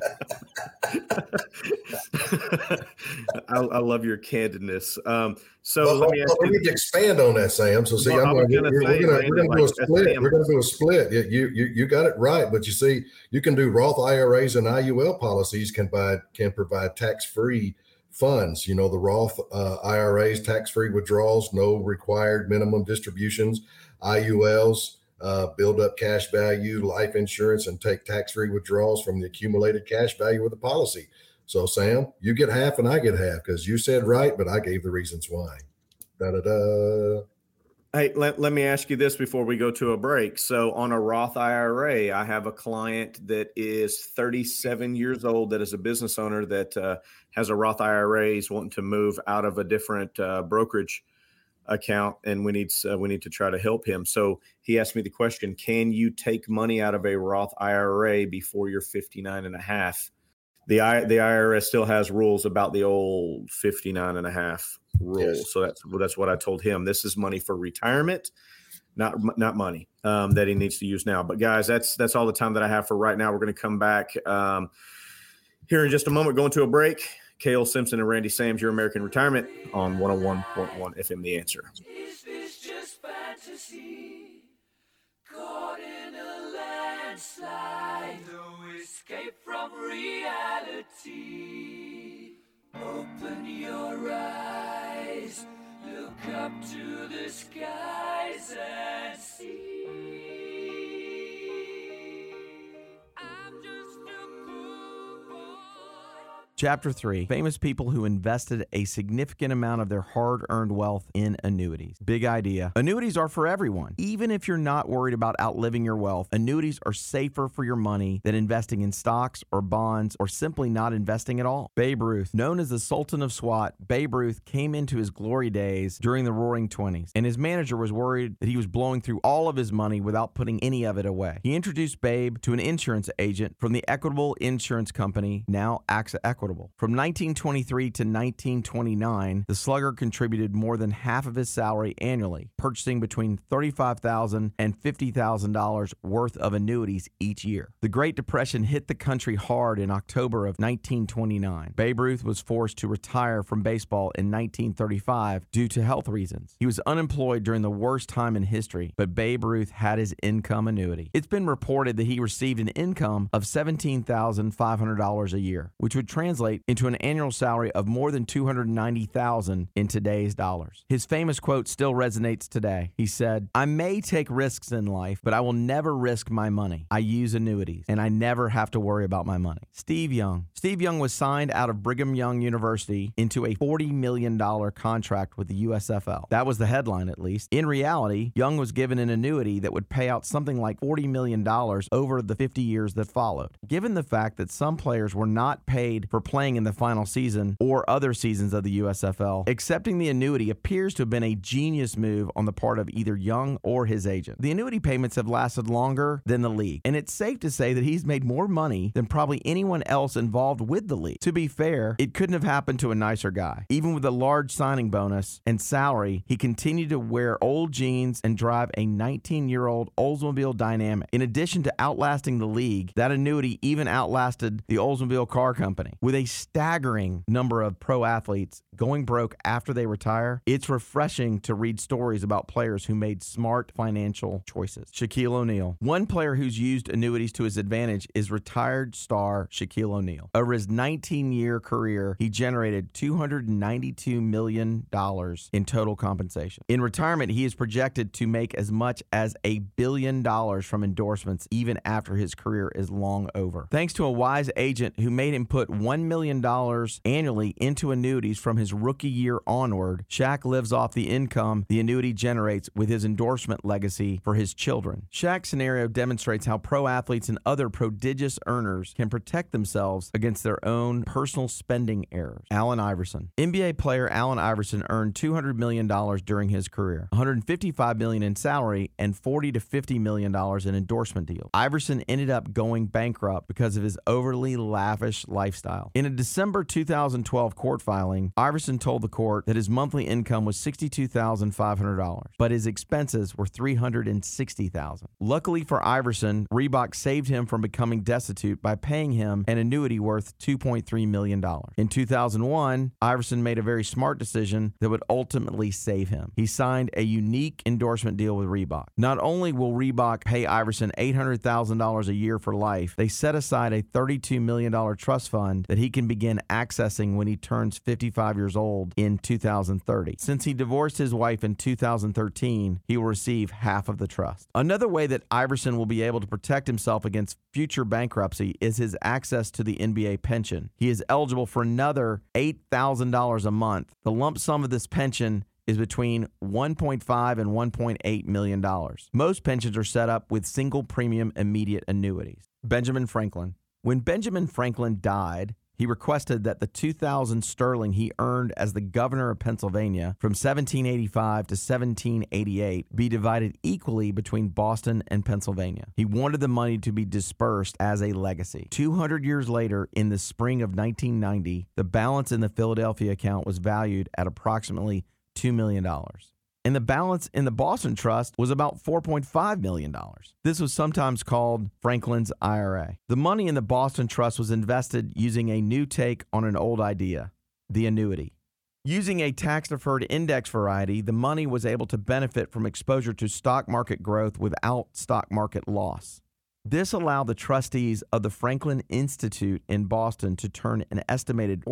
I love your candidness. Let me need to expand on that, Sam. So see, we're going to do a split. We're going to do a split. You got it right, but you see, you can do Roth IRAs and IUL policies can provide tax-free funds. The Roth IRAs, tax-free withdrawals, no required minimum distributions. IULs build up cash value, life insurance, and take tax-free withdrawals from the accumulated cash value of the policy. So, Sam, you get half and I get half because you said right, but I gave the reasons why. Da-da-da. Hey, let me ask you this before we go to a break. So on a Roth IRA, I have a client that is 37 years old that is a business owner that has a Roth IRA. He's wanting to move out of a different brokerage account, and we need to try to help him. So he asked me the question, can you take money out of a Roth IRA before you're 59 and a half? The IRS still has rules about the old 59 and a half rule. Yes. So that's what I told him. This is money for retirement, not money that he needs to use now. But guys, that's all the time that I have for right now. We're going to come back here in just a moment, going to a break. Cale Simpson and Randy Sams, Your American Retirement on 101.1 FM The Answer. Is this just fantasy? Caught in a landslide, no escape from reality. Open your eyes, look up to the skies and see. I'm just a poor boy. Chapter 3, famous people who invested a significant amount of their hard-earned wealth in annuities. Big idea. Annuities are for everyone. Even if you're not worried about outliving your wealth, annuities are safer for your money than investing in stocks or bonds or simply not investing at all. Babe Ruth, known as the Sultan of SWAT, Babe Ruth came into his glory days during the Roaring '20s, and his manager was worried that he was blowing through all of his money without putting any of it away. He introduced Babe to an insurance agent from the Equitable Insurance Company, now AXA Equitable. From 1923 to 1929, the slugger contributed more than half of his salary annually, purchasing between $35,000 and $50,000 worth of annuities each year. The Great Depression hit the country hard in October of 1929. Babe Ruth was forced to retire from baseball in 1935 due to health reasons. He was unemployed during the worst time in history, but Babe Ruth had his income annuity. It's been reported that he received an income of $17,500 a year, which would translate into an annual salary of more than $290,000 in today's dollars. His famous quote still resonates today. He said, "I may take risks in life, but I will never risk my money. I use annuities, and I never have to worry about my money." Steve Young. Steve Young was signed out of Brigham Young University into a $40 million contract with the USFL. That was the headline, at least. In reality, Young was given an annuity that would pay out something like $40 million over the 50 years that followed. Given the fact that some players were not paid for playing in the final season or other seasons of the USFL, accepting the annuity appears to have been a genius move on the part of either Young or his agent. The annuity payments have lasted longer than the league, and it's safe to say that he's made more money than probably anyone else involved with the league. To be fair, it couldn't have happened to a nicer guy. Even with a large signing bonus and salary, he continued to wear old jeans and drive a 19-year-old Oldsmobile Dynamic. In addition to outlasting the league, that annuity even outlasted the Oldsmobile Car Company. With a staggering number of pro athletes going broke after they retire, it's refreshing to read stories about players who made smart financial choices. Shaquille O'Neal. One player who's used annuities to his advantage is retired star Shaquille O'Neal. Over his 19-year career, he generated $292 million in total compensation. In retirement, he is projected to make as much as $1 billion from endorsements even after his career is long over. Thanks to a wise agent who made him put $1 $1 million annually into annuities from his rookie year onward, Shaq lives off the income the annuity generates with his endorsement legacy for his children. Shaq's scenario demonstrates how pro athletes and other prodigious earners can protect themselves against their own personal spending errors. Allen Iverson. NBA player Allen Iverson earned $200 million during his career, $155 million in salary, and $40 to $50 million in endorsement deals. Iverson ended up going bankrupt because of his overly lavish lifestyle. In a December 2012 court filing, Iverson told the court that his monthly income was $62,500, but his expenses were $360,000. Luckily for Iverson, Reebok saved him from becoming destitute by paying him an annuity worth $2.3 million. In 2001, Iverson made a very smart decision that would ultimately save him. He signed a unique endorsement deal with Reebok. Not only will Reebok pay Iverson $800,000 a year for life, they set aside a $32 million trust fund that he can begin accessing when he turns 55 years old in 2030. Since he divorced his wife in 2013, he will receive half of the trust. Another way that Iverson will be able to protect himself against future bankruptcy is his access to the NBA pension. He is eligible for another $8,000 a month. The lump sum of this pension is between $1.5 and $1.8 million. Most pensions are set up with single premium immediate annuities. Benjamin Franklin. When Benjamin Franklin died, he requested that the 2,000 sterling he earned as the governor of Pennsylvania from 1785 to 1788 be divided equally between Boston and Pennsylvania. He wanted the money to be dispersed as a legacy. 200 years later, in the spring of 1990, the balance in the Philadelphia account was valued at approximately $2 million. And the balance in the Boston Trust was about $4.5 million. This was sometimes called Franklin's IRA. The money in the Boston Trust was invested using a new take on an old idea, the annuity. Using a tax-deferred index variety, the money was able to benefit from exposure to stock market growth without stock market loss. This allowed the trustees of the Franklin Institute in Boston to turn an estimated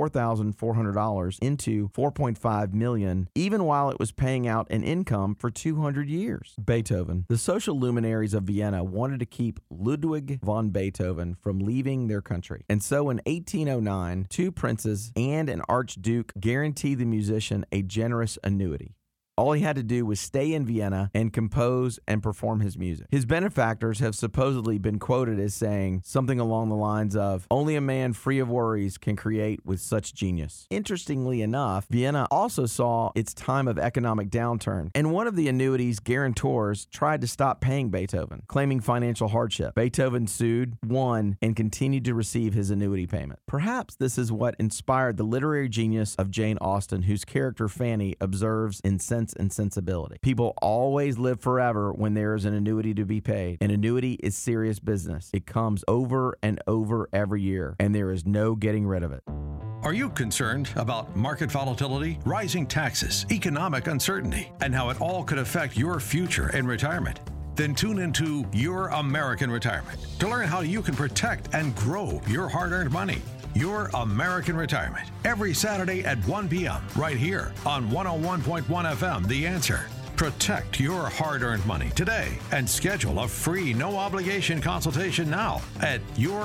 $4,400 into $4.5 million, even while it was paying out an income for 200 years. Beethoven. The social luminaries of Vienna wanted to keep Ludwig von Beethoven from leaving their country. And so in 1809, two princes and an archduke guaranteed the musician a generous annuity. All he had to do was stay in Vienna and compose and perform his music. His benefactors have supposedly been quoted as saying something along the lines of, "Only a man free of worries can create with such genius." Interestingly enough, Vienna also saw its time of economic downturn, and one of the annuity's guarantors tried to stop paying Beethoven, claiming financial hardship. Beethoven sued, won, and continued to receive his annuity payment. Perhaps this is what inspired the literary genius of Jane Austen, whose character Fanny observes in Sense and Sensibility. People always live forever when there is an annuity to be paid. An annuity is serious business. It comes over and over every year, and there is no getting rid of it. Are you concerned about market volatility, rising taxes, economic uncertainty, and how it all could affect your future in retirement? Then tune into Your American Retirement to learn how you can protect and grow your hard-earned money. Your American Retirement, every Saturday at 1 p.m. right here on 101.1 FM, The Answer. Protect your hard-earned money today and schedule a free, no-obligation consultation now at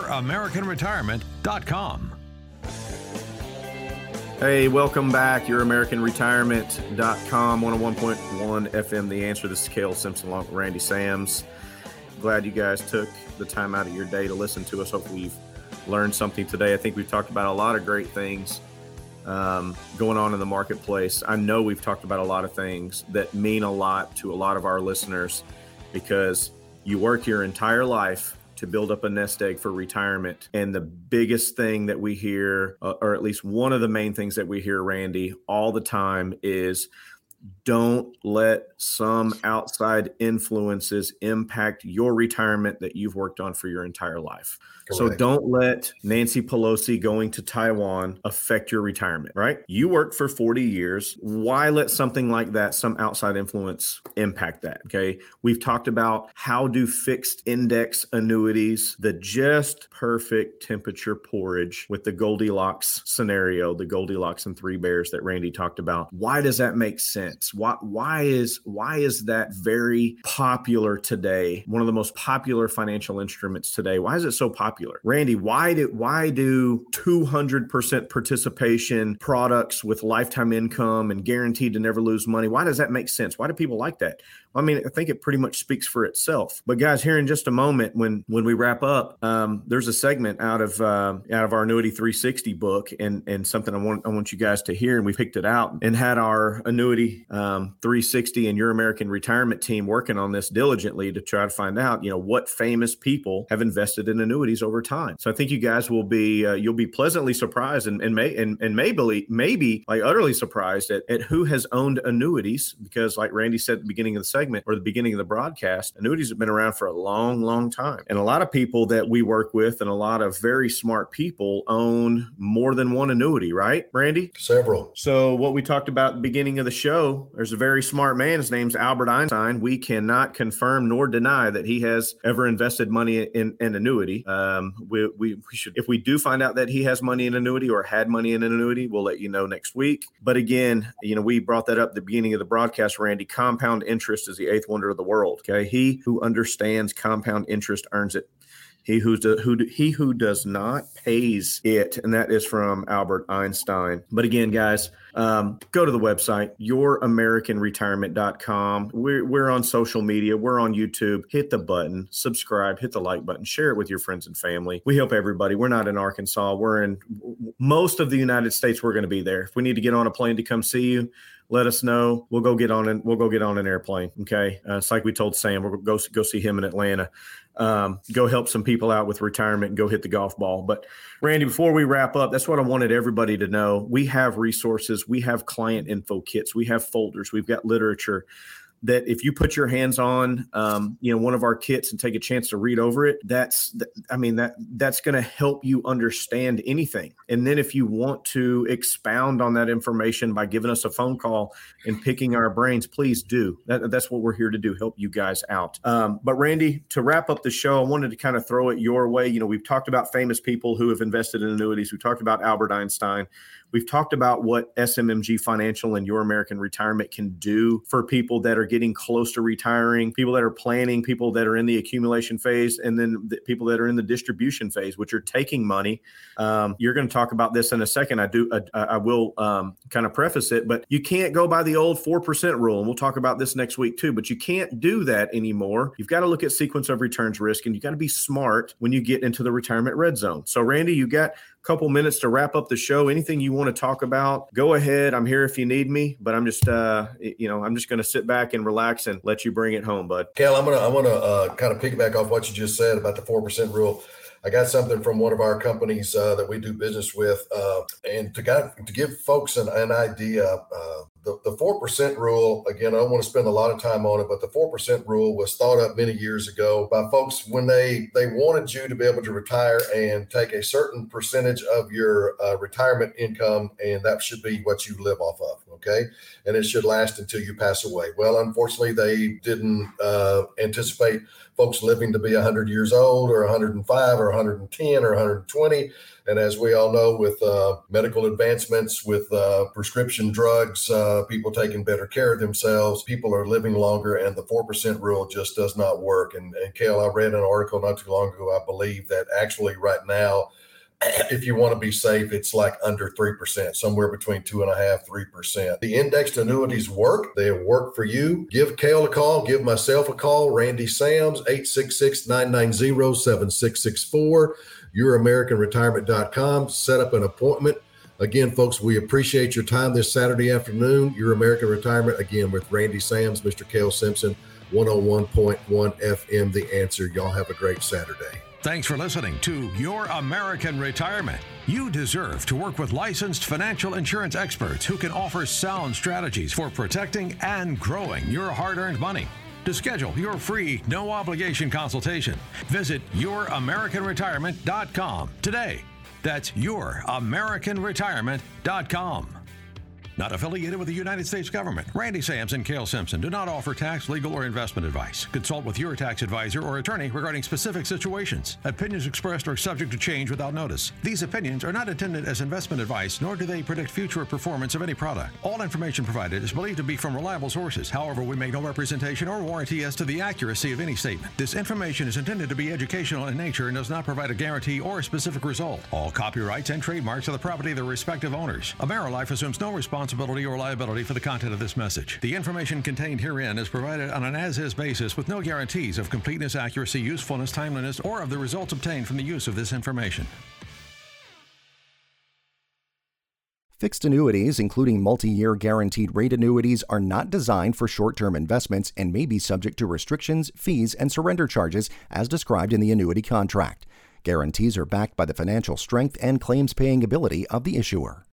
YourAmericanRetirement.com. Hey, welcome back. YourAmericanRetirement.com, 101.1 FM, The Answer. This is Cale Simpson along with Randy Sams. Glad you guys took the time out of your day to listen to us. Hopefully you've learned something today. I think we've talked about a lot of great things going on in the marketplace. I know we've talked about a lot of things that mean a lot to a lot of our listeners, because you work your entire life to build up a nest egg for retirement. And the biggest thing that we hear, or at least one of the main things that we hear, Randy, all the time is, don't let some outside influences impact your retirement that you've worked on for your entire life. Correct. So don't let Nancy Pelosi going to Taiwan affect your retirement, right? You worked for 40 years. Why let something like that, some outside influence, impact that? Okay. We've talked about how do fixed index annuities, the just perfect temperature porridge with the Goldilocks scenario, the Goldilocks and Three Bears that Randy talked about. Why does that make sense? sense? Why is that very popular today? One of the most popular financial instruments today. Why is it so popular? Randy, why do 200% participation products with lifetime income and guaranteed to never lose money, why does that make sense? Why do people like that? I mean, I think it pretty much speaks for itself. But guys, here in just a moment, when we wrap up, there's a segment out of our Annuity 360 book, and something I want you guys to hear. And we picked it out and had our Annuity 360 and Your American Retirement team working on this diligently to try to find out, what famous people have invested in annuities over time. So I think you guys will be you'll be pleasantly surprised and maybe like utterly surprised at who has owned annuities, because like Randy said at the beginning of the segment or the beginning of the broadcast, annuities have been around for a long, long time. And a lot of people that we work with and a lot of very smart people own more than one annuity, right, Randy? Several. So what we talked about at the beginning of the show, there's a very smart man. His name's Albert Einstein. We cannot confirm nor deny that he has ever invested money in an annuity. We should, if we do find out that he has money in annuity or had money in an annuity, we'll let you know next week. But again, we brought that up at the beginning of the broadcast, Randy. Compound interest is the eighth wonder of the world. Okay. He who understands compound interest earns it. He who does not pays it. And that is from Albert Einstein. But again, guys, go to the website, youramericanretirement.com. We're on social media. We're on YouTube. Hit the button, subscribe, hit the like button, share it with your friends and family. We help everybody. We're not in Arkansas. We're in most of the United States. We're going to be there. If we need to get on a plane to come see you, let us know. We'll go get on an airplane. Okay. It's like we told Sam, we'll go see him in Atlanta. Go help some people out with retirement and go hit the golf ball. But Randy, before we wrap up, that's what I wanted everybody to know. We have resources. We have client info kits. We have folders. We've got literature that if you put your hands on, one of our kits and take a chance to read over it, that's going to help you understand anything. And then if you want to expound on that information by giving us a phone call and picking our brains, please do. That's what we're here to do, help you guys out. But Randy, to wrap up the show, I wanted to kind of throw it your way. We've talked about famous people who have invested in annuities. We talked about Albert Einstein. We've talked about what SMMG Financial and Your American Retirement can do for people that are getting close to retiring, people that are planning, people that are in the accumulation phase, and then the people that are in the distribution phase, which are taking money. You're going to talk about this in a second. I will kind of preface it, but you can't go by the old 4% rule. And we'll talk about this next week too, but you can't do that anymore. You've got to look at sequence of returns risk, and you got to be smart when you get into the retirement red zone. So Randy, you got couple minutes to wrap up the show. Anything you want to talk about, go ahead. I'm here if you need me, but I'm just, I'm just going to sit back and relax and let you bring it home, bud. Cal, I want to kind of piggyback off what you just said about the 4% rule. I got something from one of our companies that we do business with, and to give folks an idea, the 4% rule, again, I don't want to spend a lot of time on it, but the 4% rule was thought up many years ago by folks when they wanted you to be able to retire and take a certain percentage of your retirement income, and that should be what you live off of, okay? And it should last until you pass away. Well, unfortunately, they didn't anticipate folks living to be 100 years old or 105 or 110 or 120. And as we all know, with medical advancements, with prescription drugs, people taking better care of themselves, people are living longer, and the 4% rule just does not work. And Cale, I read an article not too long ago, I believe, that actually right now, if you want to be safe, it's like under 3%, somewhere between 2.5%, 3%. The indexed annuities work. They work for you. Give Cale a call. Give myself a call. Randy Sams, 866-990-7664. YourAmericanRetirement.com. Set up an appointment. Again, folks, we appreciate your time this Saturday afternoon. Your American Retirement, again, with Randy Sams, Mr. Cale Simpson, 101.1 FM, The Answer. Y'all have a great Saturday. Thanks for listening to Your American Retirement. You deserve to work with licensed financial insurance experts who can offer sound strategies for protecting and growing your hard-earned money. To schedule your free, no-obligation consultation, visit YourAmericanRetirement.com today. That's YourAmericanRetirement.com. Not affiliated with the United States government. Randy Sams and Cale Simpson do not offer tax, legal, or investment advice. Consult with your tax advisor or attorney regarding specific situations. Opinions expressed are subject to change without notice. These opinions are not intended as investment advice, nor do they predict future performance of any product. All information provided is believed to be from reliable sources. However, we make no representation or warranty as to the accuracy of any statement. This information is intended to be educational in nature and does not provide a guarantee or a specific result. All copyrights and trademarks are the property of their respective owners. AmeriLife assumes no responsibility or liability for the content of this message. The information contained herein is provided on an as-is basis with no guarantees of completeness, accuracy, usefulness, timeliness, or of the results obtained from the use of this information. Fixed annuities, including multi-year guaranteed rate annuities, are not designed for short-term investments and may be subject to restrictions, fees, and surrender charges as described in the annuity contract. Guarantees are backed by the financial strength and claims-paying ability of the issuer.